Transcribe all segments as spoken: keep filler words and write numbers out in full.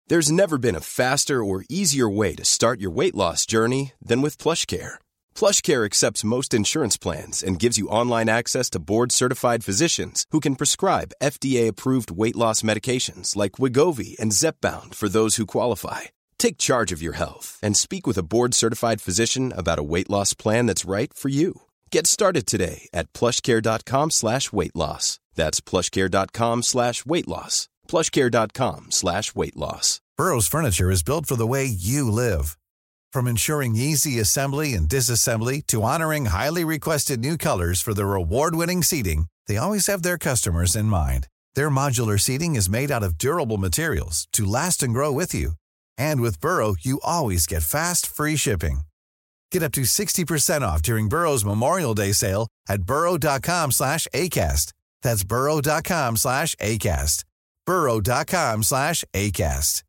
There's never been a faster or easier way to start your weight loss journey than with PlushCare. PlushCare accepts most insurance plans and gives you online access to board-certified physicians who can prescribe F D A-approved weight loss medications like Wegovy and Zepbound for those who qualify. Take charge of your health and speak with a board-certified physician about a weight loss plan that's right for you. Get started today at plushcare.com slash weight loss. That's plushcare.com slash weight loss. plushcare.com slash weight loss. Burrow's furniture is built for the way you live. From ensuring easy assembly and disassembly to honoring highly requested new colors for their award-winning seating, they always have their customers in mind. Their modular seating is made out of durable materials to last and grow with you. And with Burrow, you always get fast, free shipping. Get up to sixty percent off during Burrow's Memorial Day sale at burrow.com slash ACAST. That's burrow.com slash ACAST. burrow.com slash ACAST.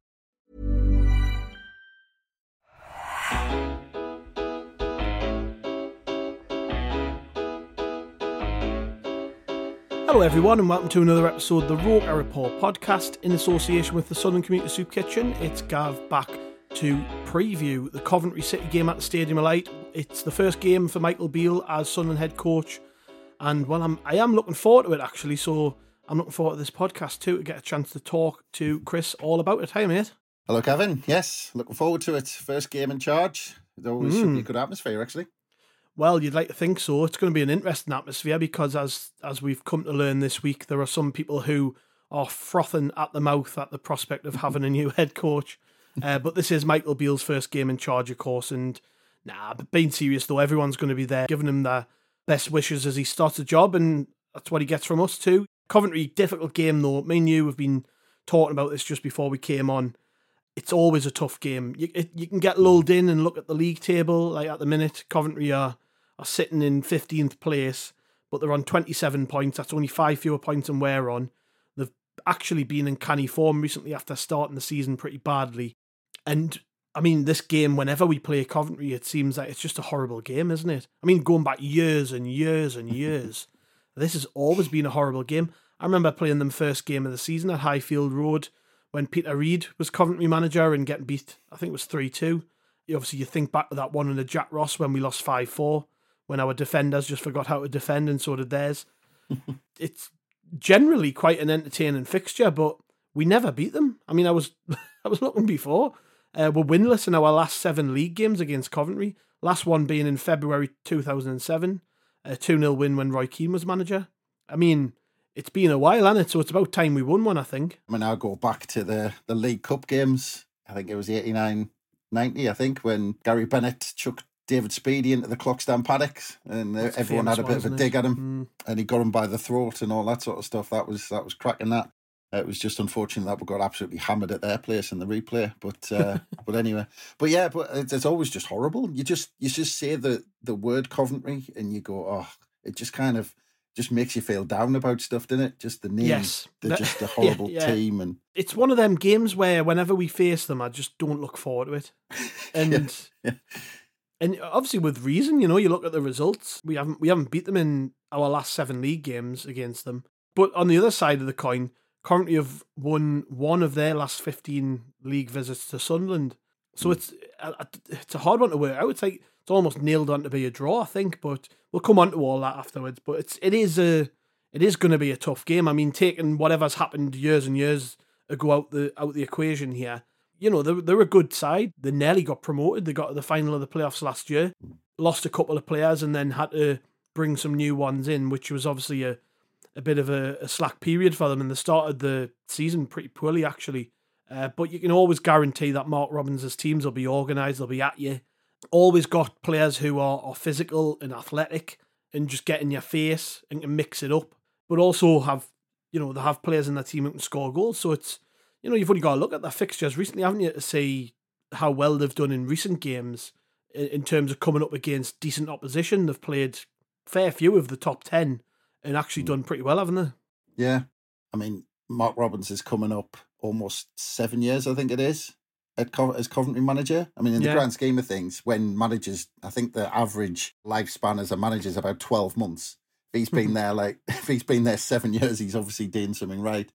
Hello everyone and welcome to another episode of the Roker Report podcast in association with the Sunderland Community Soup Kitchen. It's Gav back to preview the Coventry City game at the Stadium of Light. It's the first game for Michael Beale as Sunderland head coach, and well, I'm, I am looking forward to it actually, so I'm looking forward to this podcast too, to get a chance to talk to Chris all about it. Hi mate. Hello Kevin, yes, looking forward to it. First game in charge. It always mm. should be a good atmosphere actually. Well, you'd like to think so. It's going to be an interesting atmosphere because as as we've come to learn this week, there are some people who are frothing at the mouth at the prospect of having a new head coach. Uh, but this is Michael Beale's first game in charge, of course. And nah, but being serious though, everyone's going to be there, giving him their best wishes as he starts the job, and that's what he gets from us too. Coventry, difficult game though. Me and you have been talking about this just before we came on. It's always a tough game. You, it, you can get lulled in and look at the league table. Like at the minute, Coventry are, are sitting in fifteenth place, but they're on twenty-seven points. That's only five fewer points than we're on. They've actually been in canny form recently after starting the season pretty badly. And I mean, this game, whenever we play Coventry, it seems like it's just a horrible game, isn't it? I mean, going back years and years and years, this has always been a horrible game. I remember playing them first game of the season at Highfield Road when Peter Reid was Coventry manager and getting beat, I think it was three two. Obviously, you think back to that one under Jack Ross when we lost five four, when our defenders just forgot how to defend and so did theirs. It's generally quite an entertaining fixture, but we never beat them. I mean, I was I was looking before. Uh, we're winless in our last seven league games against Coventry. Last one being in February two thousand seven. A two nil win when Roy Keane was manager. I mean, it's been a while, hasn't it? So it's about time we won one, I think. I mean, I'll go back to the, the League Cup games. I think it was eighty-nine ninety, I think, when Gary Bennett chucked David Speedy into the Clockstand paddocks and uh, everyone had a bit of a dig at him mm. and he got him by the throat and all that sort of stuff. That was that was cracking that. It was just unfortunate that we got absolutely hammered at their place in the replay. But uh, but anyway, but yeah, but it's, it's always just horrible. You just you just say the the word Coventry and you go, oh, it just kind of just makes you feel down about stuff, doesn't it? Just the name, yes. they're just a horrible yeah, yeah. team, and it's one of them games where whenever we face them, I just don't look forward to it. And yeah, yeah. and obviously with reason, you know, you look at the results. We haven't we haven't beat them in our last seven league games against them. But on the other side of the coin, Coventry have won one of their last fifteen league visits to Sunderland. So it's it's a hard one to work out. It's like it's almost nailed on to be a draw, I think, but we'll come on to all that afterwards. But it's it is a it is going to be a tough game. I mean, taking whatever's happened years and years ago out the out the equation here, you know, they're, they're a good side. They nearly got promoted. They got to the final of the playoffs last year, lost a couple of players, and then had to bring some new ones in, which was obviously a a bit of a, a slack period for them, and they started the season pretty poorly, actually. Uh, but you can always guarantee that Mark Robbins' teams will be organised, they'll be at you. Always got players who are, are physical and athletic and just get in your face and can mix it up. But also have, you know, they have players in their team who can score goals. So it's, you know, you've only got to look at their fixtures recently, haven't you, to see how well they've done in recent games in, in terms of coming up against decent opposition. They've played a fair few of the top ten and actually done pretty well, haven't they? Yeah. I mean, Mark Robbins is coming up almost seven years, I think it is, at Co- as Coventry manager. I mean, in the yeah. grand scheme of things, when managers, I think the average lifespan as a manager is about twelve months. If he's been there, like, if he's been there seven years, he's obviously doing something right.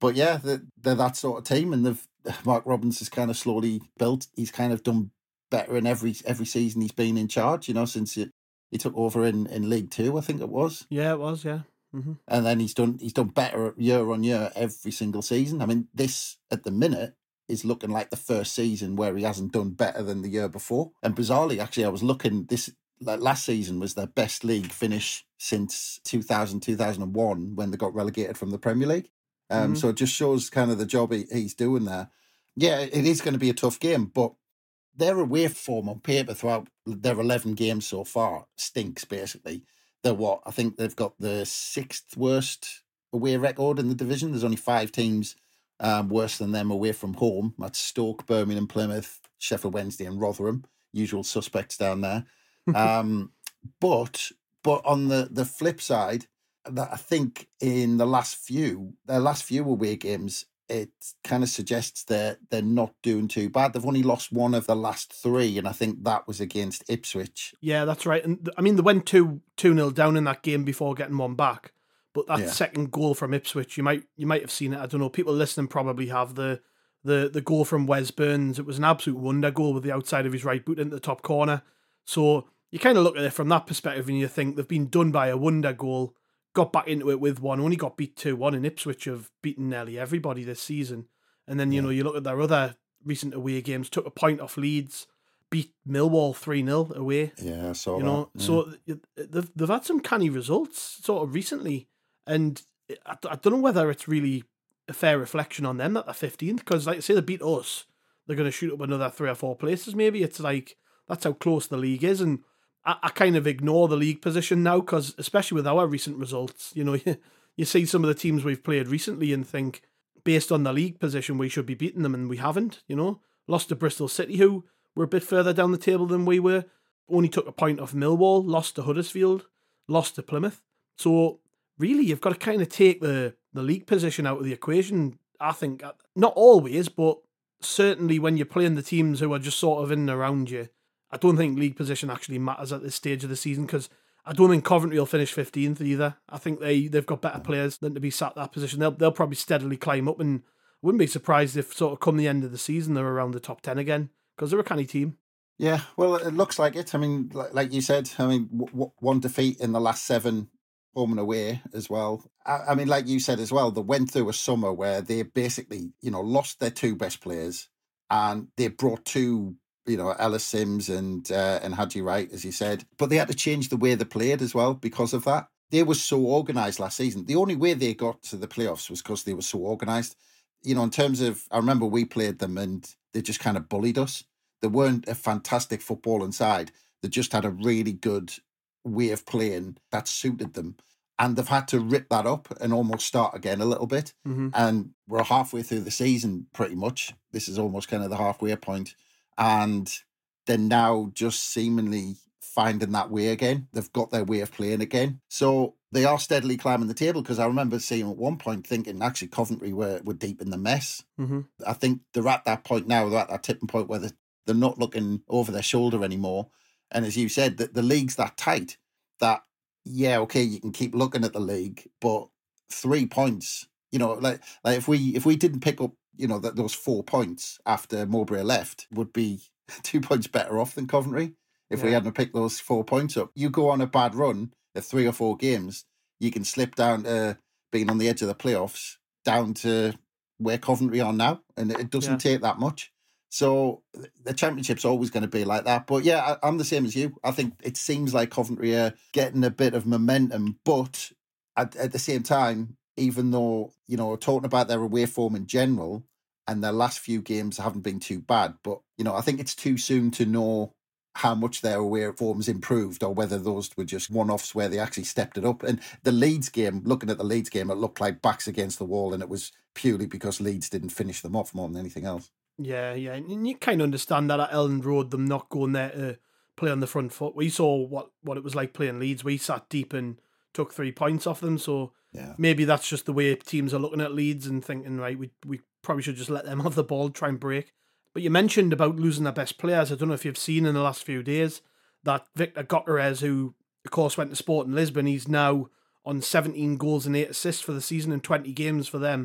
but yeah, they're, they're that sort of team, and they've Mark Robins has kind of slowly built. He's kind of done better in every every season he's been in charge. You know, since it, he took over in, in League Two, I think it was. Yeah, it was. Yeah. Mm-hmm. And then he's done he's done better year on year every single season. I mean, this at the minute is looking like the first season where he hasn't done better than the year before. And bizarrely, actually, I was looking, this like last season was their best league finish since two thousand, two thousand one when they got relegated from the Premier League. Um, mm-hmm. So it just shows kind of the job he, he's doing there. Yeah, it is going to be a tough game, but their away form on paper throughout their eleven games so far stinks, basically. They're what? I think they've got the sixth worst away record in the division. There's only five teams um, worse than them away from home. That's Stoke, Birmingham, Plymouth, Sheffield Wednesday and Rotherham. Usual suspects down there. um, but but on the, the flip side, that I think in the last few, their last few away games, it kind of suggests that they're not doing too bad. They've only lost one of the last three, and I think that was against Ipswich. Yeah, that's right. And I mean, they went two two nil down in that game before getting one back. But that yeah. second goal from Ipswich, you might you might have seen it. I don't know. People listening probably have the the the goal from Wes Burns. It was an absolute wonder goal with the outside of his right boot into the top corner. So you kind of look at it from that perspective, and you think they've been done by a wonder goal. Got back into it with one, only got beat two one, and Ipswich have beaten nearly everybody this season. And then, you yeah. know, you look at their other recent away games, took a point off Leeds, beat Millwall three nil away. Yeah, I saw you that. know, yeah. So they've, they've had some canny results sort of recently. And I, I don't know whether it's really a fair reflection on them that they're fifteenth, because like I say, they beat us, they're going to shoot up another three or four places maybe. It's like, that's how close the league is. And I, I kind of ignore the league position now, because especially with our recent results, you know, you, you see some of the teams we've played recently and think, based on the league position, we should be beating them, and we haven't, you know. Lost to Bristol City, who were a bit further down the table than we were. Only took a point off Millwall, lost to Huddersfield, lost to Plymouth. So really, you've got to kind of take the, the league position out of the equation, I think. Not always, but certainly when you're playing the teams who are just sort of in and around you, I don't think league position actually matters at this stage of the season, because I don't think Coventry will finish fifteenth either. I think they, they've got better players than to be sat that position. They'll they'll probably steadily climb up, and I wouldn't be surprised if sort of come the end of the season they're around the top ten again, because they're a canny team. Yeah, well, it looks like it. I mean, like you said, I mean, w- w- one defeat in the last seven home and away as well. I, I mean, like you said as well, they went through a summer where they basically, you know, lost their two best players, and they brought two, you know, Ellis Sims and uh, and Haji Wright, as you said. But they had to change the way they played as well because of that. They were so organised last season. The only way they got to the playoffs was because they were so organised. You know, in terms of, I remember we played them and they just kind of bullied us. They weren't a fantastic footballing side. They just had a really good way of playing that suited them. And they've had to rip that up and almost start again a little bit. Mm-hmm. And we're halfway through the season pretty much. This is almost kind of the halfway point. And they're now just seemingly finding that way again. They've got their way of playing again. So they are steadily climbing the table, because I remember seeing at one point thinking actually Coventry were, were deep in the mess. Mm-hmm. I think they're at that point now, they're at that tipping point where they're, they're not looking over their shoulder anymore. And as you said, the, the league's that tight that, yeah, okay, you can keep looking at the league, but three points, you know, like like if we if we didn't pick up, you know, that those four points after Mowbray left, would be two points better off than Coventry if yeah. we hadn't picked those four points up. You go on a bad run of three or four games, you can slip down to being on the edge of the playoffs, down to where Coventry are now, and it doesn't yeah. take that much. So the championship's always going to be like that. But yeah, I, I'm the same as you. I think it seems like Coventry are getting a bit of momentum, but at, at the same time, even though, you know, talking about their away form in general and their last few games haven't been too bad, but, you know, I think it's too soon to know how much their away form's improved or whether those were just one-offs where they actually stepped it up. And the Leeds game, looking at the Leeds game, it looked like backs against the wall, and it was purely because Leeds didn't finish them off more than anything else. Yeah, yeah, and you kind of understand that at Elland Road, them not going there to play on the front foot. We saw what, what it was like playing Leeds. We sat deep and took three points off them, so yeah. maybe that's just the way teams are looking at Leeds and thinking, right, we we probably should just let them have the ball, try and break. But you mentioned about losing their best players. I don't know if you've seen in the last few days that Victor Gutierrez, who of course went to Sporting Lisbon, he's now on seventeen goals and eight assists for the season in twenty games for them.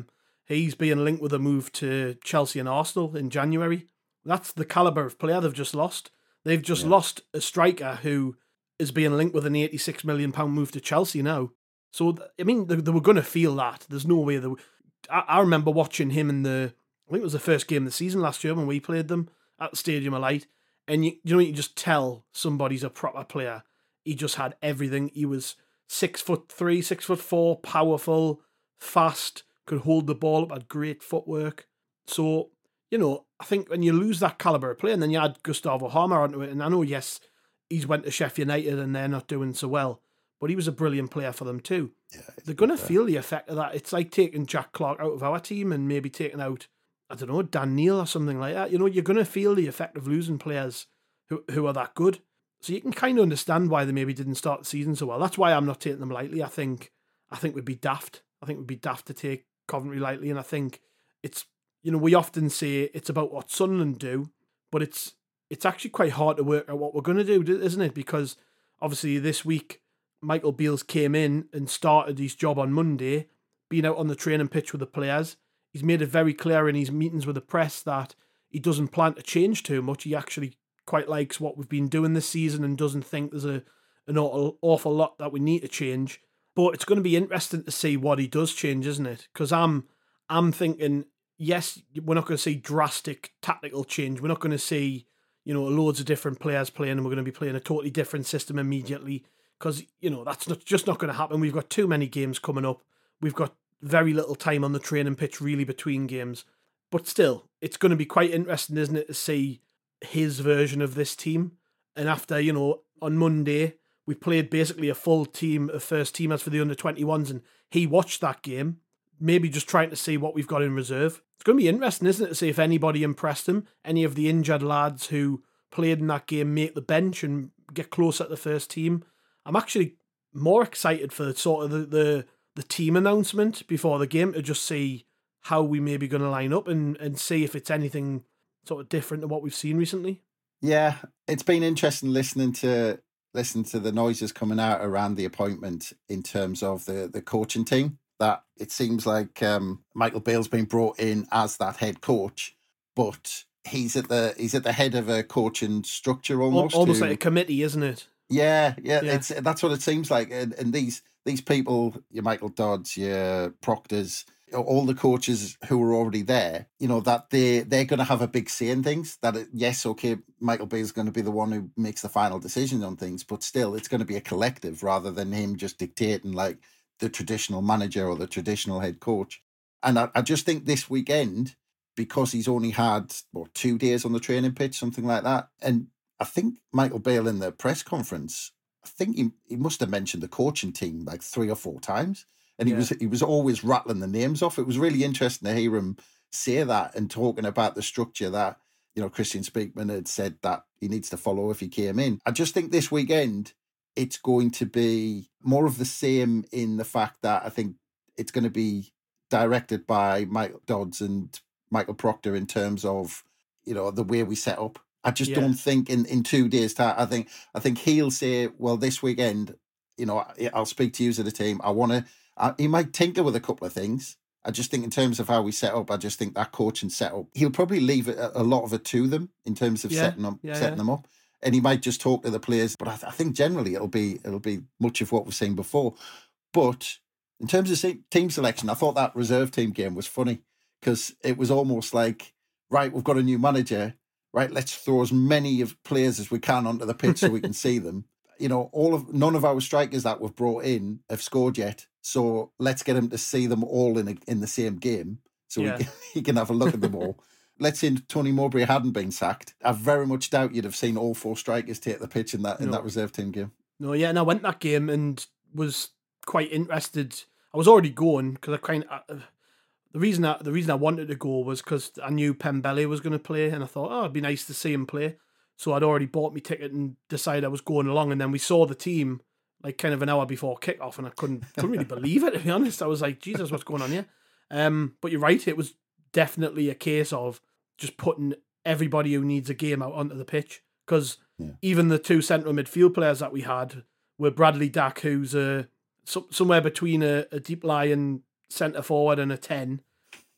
He's being linked with a move to Chelsea and Arsenal in January. That's the calibre of player they've just lost. They've just yeah. lost a striker who is being linked with an eighty-six million pounds move to Chelsea now. So, I mean, they, they were going to feel that. There's no way they were... I, I remember watching him in the... I think it was the first game of the season last year when we played them at the Stadium of Light. And you, you know, you can just tell somebody's a proper player. He just had everything. He was six foot three, six foot four, powerful, fast, could hold the ball up, had great footwork. So, you know, I think when you lose that calibre of player, and then you add Gustavo Harmer onto it, and I know, yes, he's went to Sheffield United and they're not doing so well, but he was a brilliant player for them too. Yeah, they're going to feel the effect of that. It's like taking Jack Clark out of our team and maybe taking out, I don't know, Dan Neil or something like that. You know, you're going to feel the effect of losing players who, who are that good. So you can kind of understand why they maybe didn't start the season so well. That's why I'm not taking them lightly. I think I think we'd be daft. I think we'd be daft to take Coventry lightly. And I think it's, you know, we often say it's about what Sunderland do, but it's it's actually quite hard to work out what we're going to do, isn't it? Because obviously this week, Michael Beales came in and started his job on Monday, being out on the training pitch with the players. He's made it very clear in his meetings with the press that he doesn't plan to change too much. He actually quite likes what we've been doing this season and doesn't think there's a an awful, awful lot that we need to change. But it's going to be interesting to see what he does change, isn't it? Because I'm I'm thinking, yes, we're not going to see drastic tactical change. We're not going to see, you know, loads of different players playing, and we're going to be playing a totally different system immediately. Because, you know, that's not just not going to happen. We've got too many games coming up. We've got very little time on the training pitch, really, between games. But still, it's going to be quite interesting, isn't it, to see his version of this team. And after, you know, on Monday, we played basically a full team of first teamers for the under twenty-ones, and he watched that game, maybe just trying to see what we've got in reserve. It's going to be interesting, isn't it, to see if anybody impressed him, any of the injured lads who played in that game make the bench and get closer to the first team. I'm actually more excited for sort of the, the, the team announcement before the game to just see how we may be going to line up and, and see if it's anything sort of different to what we've seen recently. Yeah, it's been interesting listening to listen to the noises coming out around the appointment in terms of the, the coaching team. That it seems like um, Michael Beale's been brought in as that head coach, but he's at the he's at the head of a coaching structure almost. Almost who, like a committee, isn't it? Yeah, yeah, yeah. It's that's what it seems like. And, and these these people, your Michael Dodds, your Proctors, all the coaches who are already there, you know, that they, they're going to have a big say in things. That, it, yes, okay, Michael Beale is going to be the one who makes the final decision on things, but still, it's going to be a collective rather than him just dictating like the traditional manager or the traditional head coach. And I, I just think this weekend, because he's only had, what, two days on the training pitch, something like that. And I think Michael Beale in the press conference, I think he, he must have mentioned the coaching team like three or four times. And he yeah. was he was always rattling the names off. It was really interesting to hear him say that and talking about the structure that, you know, Christian Speakman had said that he needs to follow if he came in. I just think this weekend it's going to be more of the same in the fact that I think it's going to be directed by Michael Dodds and Michael Proctor in terms of, you know, the way we set up. I just yeah. don't think in, in two days' time, I think I think he'll say, well, this weekend, you know, I'll speak to you as a team. I want to, I, he might tinker with a couple of things. I just think in terms of how we set up, I just think that coaching setup, he'll probably leave a, a lot of it to them in terms of yeah. setting them yeah, setting yeah. them up. And he might just talk to the players. But I, th- I think generally it'll be it'll be much of what we've seen before. But in terms of team selection, I thought that reserve team game was funny because it was almost like, right, we've got a new manager. Right, let's throw as many of players as we can onto the pitch so we can see them. You know, all of none of our strikers that we've brought in have scored yet, so let's get him to see them all in a, in the same game, so yeah. he, can, he can have a look at them all. Let's say Tony Mowbray hadn't been sacked. I very much doubt you'd have seen all four strikers take the pitch in that no. in that reserve team game. No, yeah, and I went that game and was quite interested. I was already going because I kind of. Uh, The reason I, the reason I wanted to go was because I knew Pembele was going to play, and I thought, oh, it'd be nice to see him play. So I'd already bought my ticket and decided I was going along, and then we saw the team like kind of an hour before kickoff, and I couldn't couldn't really believe it, to be honest. I was like, Jesus, what's going on here? Um, but you're right, it was definitely a case of just putting everybody who needs a game out onto the pitch, because yeah. even the two central midfield players that we had were Bradley Dack, who's a, so, somewhere between a, a deep lying centre forward and a ten,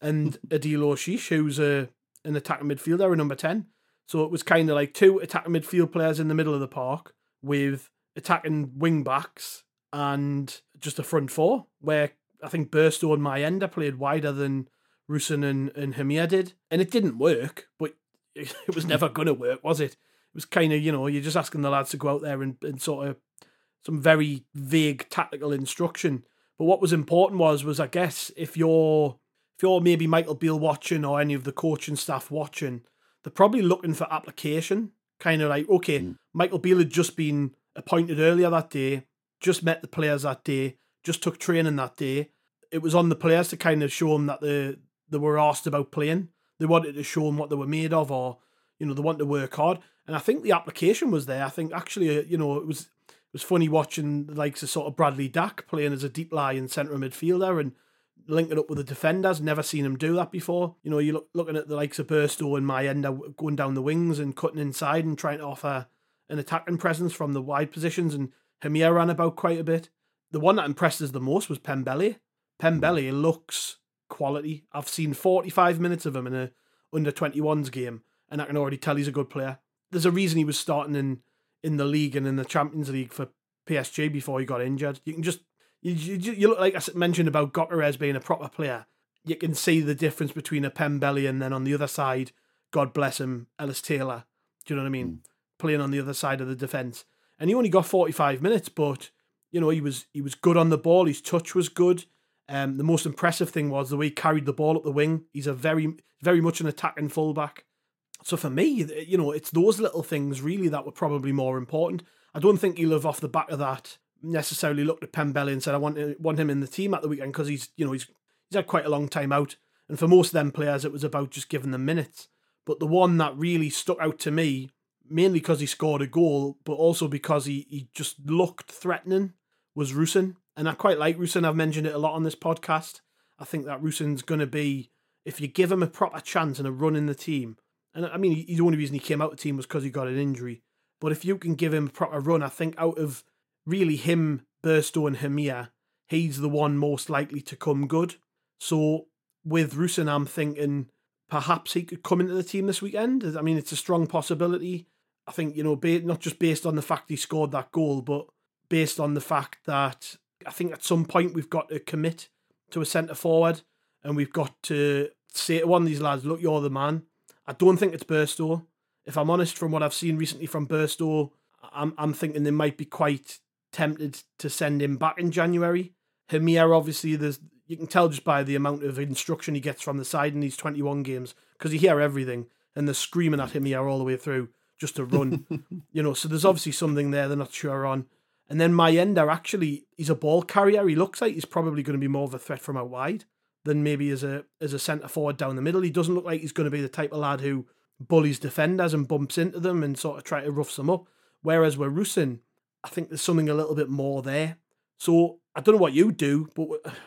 and Adil Oshish, who's a, an attacking midfielder, a number ten. So it was kind of like two attacking midfield players in the middle of the park with attacking wing backs and just a front four, where I think Burstow and Mayenda played wider than Rusyn and, and Hamir did. And it didn't work, but it was never going to work, was it? It was kind of, you know, you're just asking the lads to go out there and, and sort of some very vague tactical instruction. But what was important was, was I guess, if you're if you're maybe Michael Beale watching or any of the coaching staff watching, they're probably looking for application. Kind of like, okay, mm. Michael Beale had just been appointed earlier that day, just met the players that day, just took training that day. It was on the players to kind of show them that they, they were asked about playing. They wanted to show them what they were made of, or, you know, they wanted to work hard. And I think the application was there. I think actually, you know, it was it was funny watching the likes of sort of Bradley Dack playing as a deep lying centre midfielder and linking up with the defenders. Never seen him do that before. You know, you're look, looking at the likes of Burstow and Mayenda going down the wings and cutting inside and trying to offer an attacking presence from the wide positions, and Hamir ran about quite a bit. The one that impressed us the most was Pembele. Pembele looks quality. I've seen forty-five minutes of him in a under twenty-ones game, and I can already tell he's a good player. There's a reason he was starting in, in the league and in the Champions League for P S G before he got injured. You can just, you, you, you look like I mentioned about Gyökeres being a proper player. You can see the difference between a Pembele and then on the other side, God bless him, Ellis Taylor. Do you know what I mean? Mm. Playing on the other side of the defence. And he only got forty-five minutes, but, you know, he was he was good on the ball. His touch was good. Um, the most impressive thing was the way he carried the ball up the wing. He's a very, very much an attacking fullback. So for me, you know, it's those little things really that were probably more important. I don't think he'll have off the back of that necessarily looked at Pembele and said, I want want him in the team at the weekend, because he's, you know, he's he's had quite a long time out. And for most of them players, it was about just giving them minutes. But the one that really stuck out to me, mainly because he scored a goal, but also because he, he just looked threatening, was Rusyn. And I quite like Rusyn. I've mentioned it a lot on this podcast. I think that Rusyn's going to be, if you give him a proper chance and a run in the team, and I mean, the only reason he came out of the team was because he got an injury. But if you can give him a proper run, I think out of really him, Burstow and Hamir, he's the one most likely to come good. So with Rusyn, I'm thinking perhaps he could come into the team this weekend. I mean, it's a strong possibility. I think, you know, not just based on the fact he scored that goal, but based on the fact that I think at some point we've got to commit to a centre forward, and we've got to say to one of these lads, look, you're the man. I don't think it's Burstow. If I'm honest, from what I've seen recently from Burstow, I'm I'm thinking they might be quite tempted to send him back in January. Hamir, obviously, there's you can tell just by the amount of instruction he gets from the side in these twenty-one games, because you hear everything, and they're screaming at Hamir all the way through just to run. You know, so there's obviously something there they're not sure on. And then Mayenda, actually, he's a ball carrier. He looks like he's probably going to be more of a threat from out wide than maybe as a as a centre forward down the middle. He doesn't look like he's going to be the type of lad who bullies defenders and bumps into them and sort of try to roughs them up. Whereas with Rusyn, I think there's something a little bit more there. So I don't know what you do, but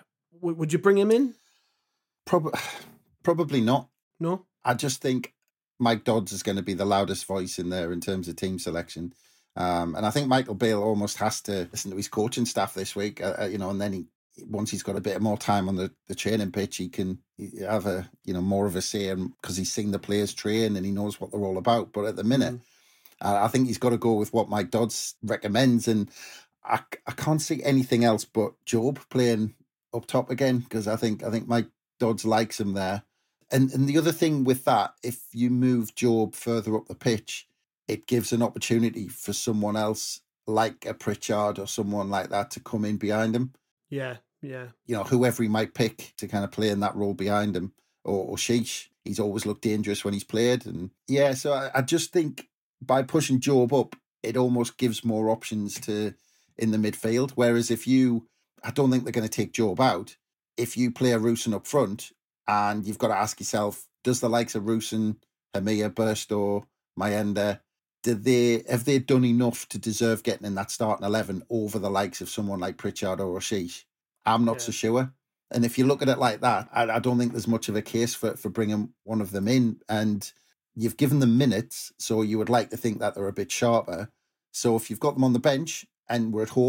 w- would you bring him in? Probably, probably not. No? I just think Mike Dodds is going to be the loudest voice in there in terms of team selection. Um, and I think Michael Beale almost has to listen to his coaching staff this week, uh, you know, and then he, once he's got a bit more time on the, the training pitch, he can have a, you know, more of a say, because he's seen the players train and he knows what they're all about. But at the minute, mm. uh, I think he's got to go with what Mike Dodds recommends. And I, I can't see anything else but Jobe playing up top again, because I think I think Mike Dodds likes him there. And and the other thing with that, if you move Jobe further up the pitch, it gives an opportunity for someone else like a Pritchard or someone like that to come in behind him. Yeah, yeah. You know, whoever he might pick to kind of play in that role behind him, or, or Sheesh. He's always looked dangerous when he's played. And yeah, so I, I just think by pushing Jobe up, it almost gives more options to in the midfield. Whereas if you, I don't think they're going to take Jobe out. If you play a Rusyn up front, and you've got to ask yourself, does the likes of Rusyn, Hamir, Burstow, Mayenda, do they have they done enough to deserve getting in that starting eleven over the likes of someone like Pritchard or Ashish? I'm not yeah. so sure. And if you look at it like that, I, I don't think there's much of a case for, for bringing one of them in. And you've given them minutes, so you would like to think that they're a bit sharper. So if you've got them on the bench and we're at home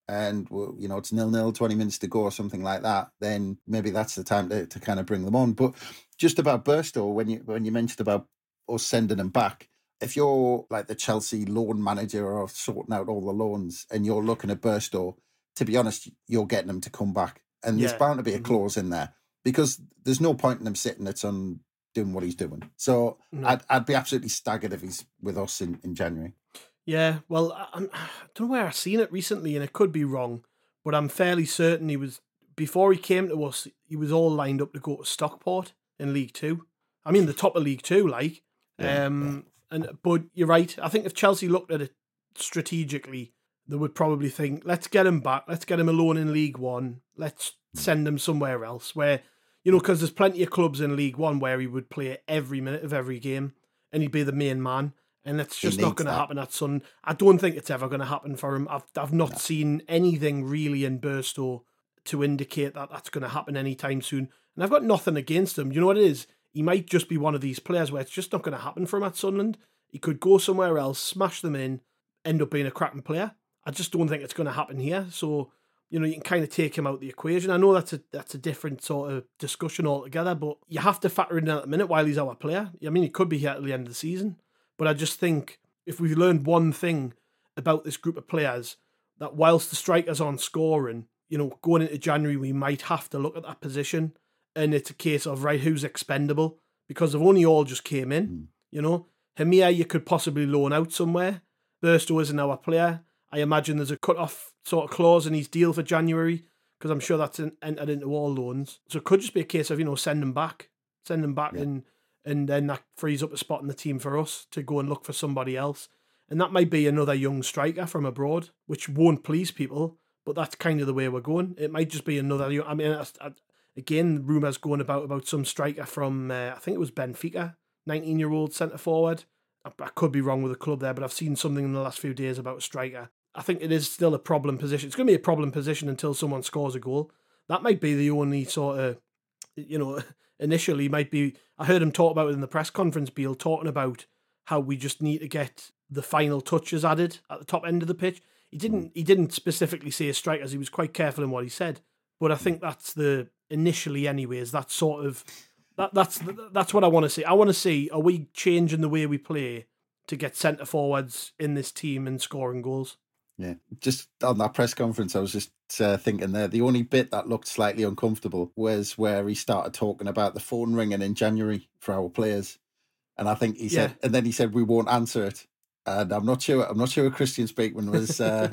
and you know it's nil nil, twenty minutes to go or something like that, then maybe that's the time to, to kind of bring them on. But just about Burstow, when you when you mentioned about us sending them back, if you're like the Chelsea loan manager or sorting out all the loans and you're looking at Burstow, to be honest, you're getting them to come back. And yeah. there's bound to be a clause in there because there's no point in him sitting at Sun doing what he's doing. So no. I'd I'd be absolutely staggered if he's with us in, in January. Yeah, well, I, I don't know where I've seen it recently, and it could be wrong, but I'm fairly certain he was, before he came to us, he was all lined up to go to Stockport in League Two. I mean, the top of League Two, like. Yeah, um, yeah. and But you're right. I think if Chelsea looked at it strategically, they would probably think, let's get him back. Let's get him alone in League One. Let's send him somewhere else where, you know, because there's plenty of clubs in League One where he would play every minute of every game and he'd be the main man. And it's just not going to happen at Sun. I don't think it's ever going to happen for him. I've I've not no. seen anything really in Burstow to indicate that that's going to happen anytime soon. And I've got nothing against him. You know what it is? He might just be one of these players where it's just not going to happen for him at Sunderland. He could go somewhere else, smash them in, end up being a cracking player. I just don't think it's going to happen here. So, you know, you can kind of take him out of the equation. I know that's a that's a different sort of discussion altogether, but you have to factor in at the minute while he's our player. I mean, he could be here at the end of the season. But I just think if we've learned one thing about this group of players, that whilst the strikers aren't scoring, you know, going into January, we might have to look at that position. And it's a case of, right, who's expendable? Because they've only all just came in, mm. you know. Hamir, you could possibly loan out somewhere. Burstow isn't our player. I imagine there's a cut-off sort of clause in his deal for January, because I'm sure that's entered into all loans. So it could just be a case of, you know, send them back. Send them back, yeah. and and then that frees up a spot in the team for us to go and look for somebody else. And that might be another young striker from abroad, which won't please people, but that's kind of the way we're going. It might just be another... I mean, I, I, again, rumours going about about some striker from, uh, I think it was Benfica, nineteen-year-old centre-forward. I, I could be wrong with the club there, but I've seen something in the last few days about a striker. I think it is still a problem position. It's going to be a problem position until someone scores a goal. That might be the only sort of, you know, initially might be... I heard him talk about it in the press conference, Beale, talking about how we just need to get the final touches added at the top end of the pitch. He didn't He didn't specifically say strikers. He was quite careful in what he said. But I think that's the... Initially anyways, that's sort of... That, that's that's what I want to see. I want to see, are we changing the way we play to get centre-forwards in this team and scoring goals? Yeah, just on that press conference, I was just uh, thinking there, the only bit that looked slightly uncomfortable was where he started talking about the phone ringing in January for our players. And I think he said, yeah. and then he said, we won't answer it. And I'm not sure, I'm not sure if Christian Speakman was uh,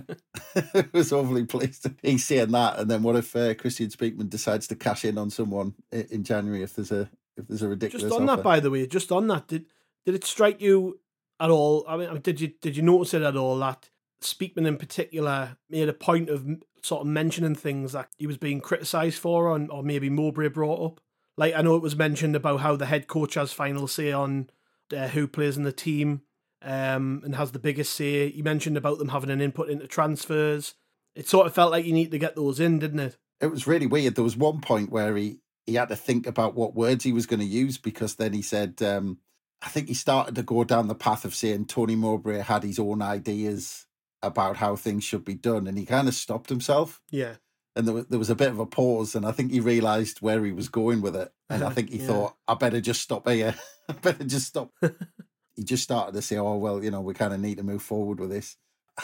was overly pleased. He's saying that. And then what if uh, Christian Speakman decides to cash in on someone in, in January if there's a if there's a ridiculous Just on offer? that, by the way, just on that, did did it strike you at all? I mean, did you did you notice it at all that Speakman in particular made a point of sort of mentioning things that he was being criticised for, on, or maybe Mowbray brought up? Like, I know it was mentioned about how the head coach has final say on uh, who plays in the team, um, and has the biggest say. He mentioned about them having an input into transfers. It sort of felt like you need to get those in, didn't it? It was really weird. There was one point where he, he had to think about what words he was going to use, because then he said, um, I think he started to go down the path of saying Tony Mowbray had his own ideas about how things should be done, and he kind of stopped himself. Yeah. And there was, there was a bit of a pause, and I think he realised where he was going with it. And I think he yeah. thought, I better just stop here. I better just stop. He just started to say, oh, well, you know, we kind of need to move forward with this.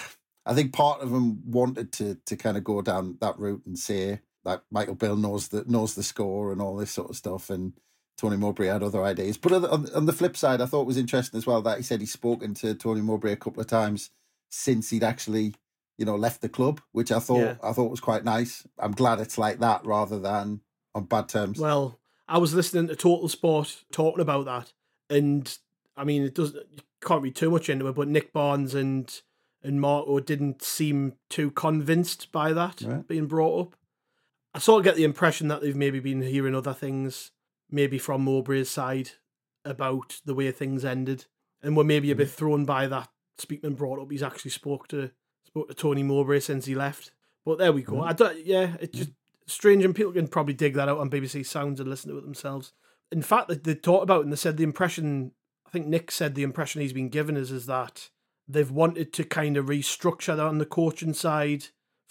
I think part of him wanted to to kind of go down that route and say that Michael Beale knows the, knows the score and all this sort of stuff, and Tony Mowbray had other ideas. But on, on the flip side, I thought it was interesting as well that he said he's spoken to Tony Mowbray a couple of times since he'd actually, you know, left the club, which I thought yeah. I thought was quite nice. I'm glad it's like that rather than on bad terms. Well, I was listening to Total Sport talking about that, and I mean, it doesn't, you can't read too much into it, but Nick Barnes and and Marco didn't seem too convinced by that right. being brought up. I sort of get the impression that they've maybe been hearing other things, maybe from Mowbray's side, about the way things ended, and were maybe a bit thrown by that. Speakman brought up he's actually spoke to spoke to Tony Mowbray since he left. But there we go. Mm. I don't, yeah, it's just strange, and people can probably dig that out on B B C Sounds and listen to it themselves. In fact, they, they talked about it and they said the impression, I think Nick said the impression he's been given is, is that they've wanted to kind of restructure that on the coaching side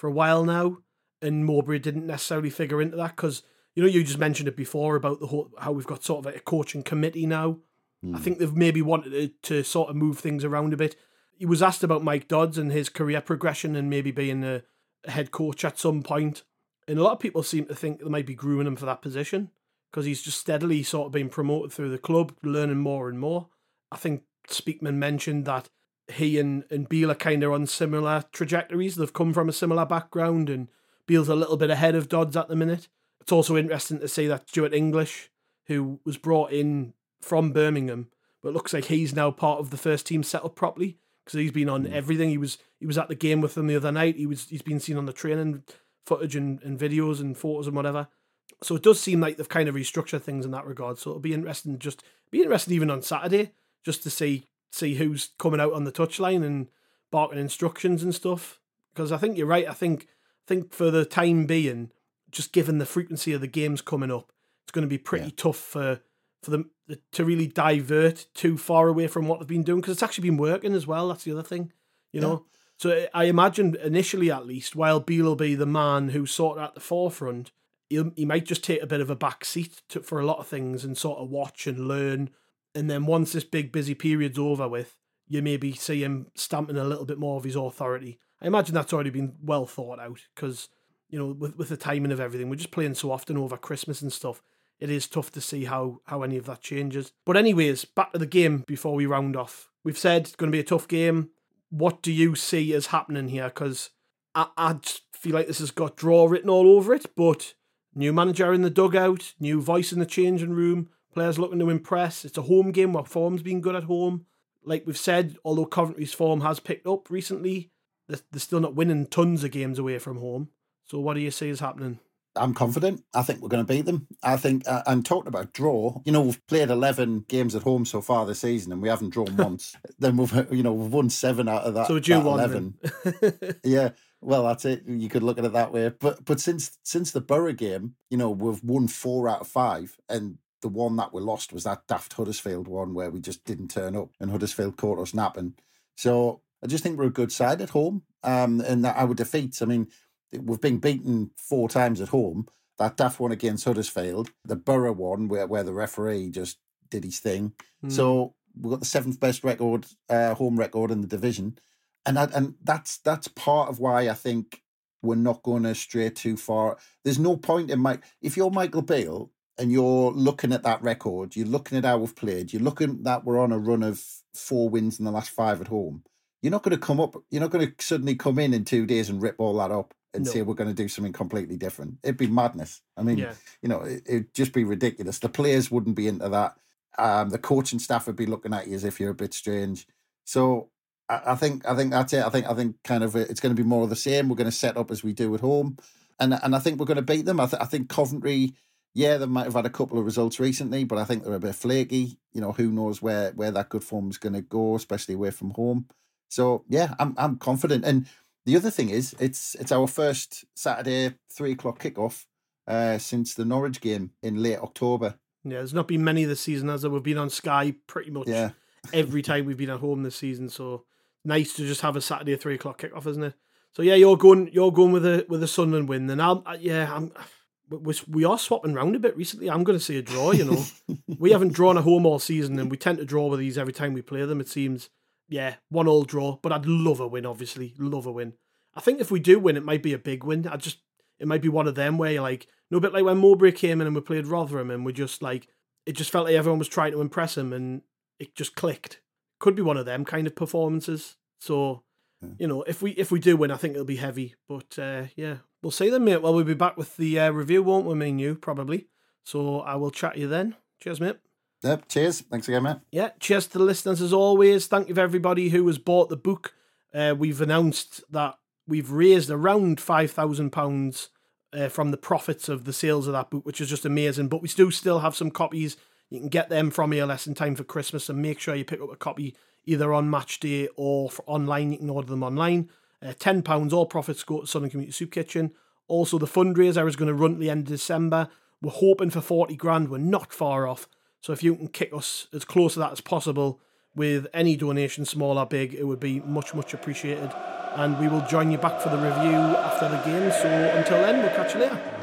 for a while now, and Mowbray didn't necessarily figure into that because, you know, you just mentioned it before about the whole, how we've got sort of a coaching committee now. Mm. I think they've maybe wanted to, to sort of move things around a bit. He was asked about Mike Dodds and his career progression and maybe being a, a head coach at some point. And a lot of people seem to think they might be grooming him for that position because he's just steadily sort of being promoted through the club, learning more and more. I think Speakman mentioned that he and, and Beale are kind of on similar trajectories. They've come from a similar background and Beale's a little bit ahead of Dodds at the minute. It's also interesting to see that Stuart English, who was brought in from Birmingham, but looks like he's now part of the first team set up properly because he's been on everything. He was he was at the game with them the other night. He was he's been seen on the training footage and, and videos and photos and whatever. So it does seem like they've kind of restructured things in that regard. So it'll be interesting, just be interesting even on Saturday, just to see see who's coming out on the touchline and barking instructions and stuff. Because I think you're right. I think I think for the time being, just given the frequency of the games coming up, it's going to be pretty yeah. tough for for them to really divert too far away from what they've been doing because it's actually been working as well. That's the other thing, you yeah. know. So I imagine initially, at least, while Beale will be the man who's sort of at the forefront, he he might just take a bit of a back seat to, for a lot of things and sort of watch and learn. And then once this big busy period's over with, you maybe see him stamping a little bit more of his authority. I imagine that's already been well thought out because, you know, with, with the timing of everything, we're just playing so often over Christmas and stuff. It is tough to see how, how any of that changes. But anyways, back to the game before we round off. We've said it's going to be a tough game. What do you see as happening here? Because I, I just feel like this has got draw written all over it, but new manager in the dugout, new voice in the changing room, players looking to impress. It's a home game where form's been good at home. Like we've said, although Coventry's form has picked up recently, they're, they're still not winning tons of games away from home. So what do you see is happening? I'm confident. I think we're going to beat them. I think, uh, and talking about draw, you know, we've played eleven games at home so far this season and we haven't drawn once. Then we've, you know, we've won seven out of that, so you that eleven. Yeah, well, that's it. You could look at it that way. But but since since the Borough game, you know, we've won four out of five. And the one that we lost was that daft Huddersfield one where we just didn't turn up and Huddersfield caught us napping. So I just think we're a good side at home. Um, and that our defeats, I mean, we've been beaten four times at home. That daft one against Huddersfield, the Borough one where, where the referee just did his thing. Mm. So we've got the seventh best record, uh, home record in the division. And that, and that's that's part of why I think we're not going to stray too far. There's no point in Mike. If you're Michael Beale and you're looking at that record, you're looking at how we've played, you're looking at that we're on a run of four wins in the last five at home. You're not going to come up, you're not going to suddenly come in in two days and rip all that up and no. say we're going to do something completely different. It'd be madness. I mean, yeah. you know, it, it'd just be ridiculous. The players wouldn't be into that. Um, the coaching staff would be looking at you as if you're a bit strange. So I, I think I think that's it. I think I think kind of it's going to be more of the same. We're going to set up as we do at home, and and I think we're going to beat them. I, th- I think Coventry, yeah, they might have had a couple of results recently, but I think they're a bit flaky. You know, who knows where where that good form is going to go, especially away from home. So yeah, I'm I'm confident. And the other thing is, it's it's our first Saturday three o'clock kickoff uh, since the Norwich game in late October. Yeah, there's not been many this season, as there. We've been on Sky pretty much yeah. every time we've been at home this season. So nice to just have a Saturday three o'clock kickoff, isn't it? So yeah, you're going you're going with a with a Sunderland win. Then I'll yeah, I'm we we are swapping around a bit recently. I'm going to say a draw. You know, we haven't drawn a home all season, and we tend to draw with these every time we play them. It seems. Yeah, one all draw, but I'd love a win, obviously. Love a win. I think if we do win, it might be a big win. I just, it might be one of them where you're like, no, bit like when Mowbray came in and we played Rotherham and we just like, it just felt like everyone was trying to impress him and it just clicked. Could be one of them kind of performances. So, yeah. you know, if we if we do win, I think it'll be heavy. But uh, yeah, we'll see then, mate. Well, we'll be back with the uh, review, won't we, me and you, probably. So I will chat to you then. Cheers, mate. Yep, cheers. Thanks again, mate. Yeah, cheers to the listeners as always. Thank you for everybody who has bought the book. Uh, we've announced that we've raised around five thousand pounds uh, from the profits of the sales of that book, which is just amazing. But we do still have some copies. You can get them from A L S in time for Christmas, and make sure you pick up a copy either on match day or for online. You can order them online. Uh, ten pounds, all profits go to Sunderland Community Soup Kitchen. Also, the fundraiser is going to run to the end of December. We're hoping for forty grand. We're not far off. So if you can kick us as close to that as possible, with any donation, small or big. It would be much, much appreciated. And we will join you back for the review after the game. So until then, we'll catch you later.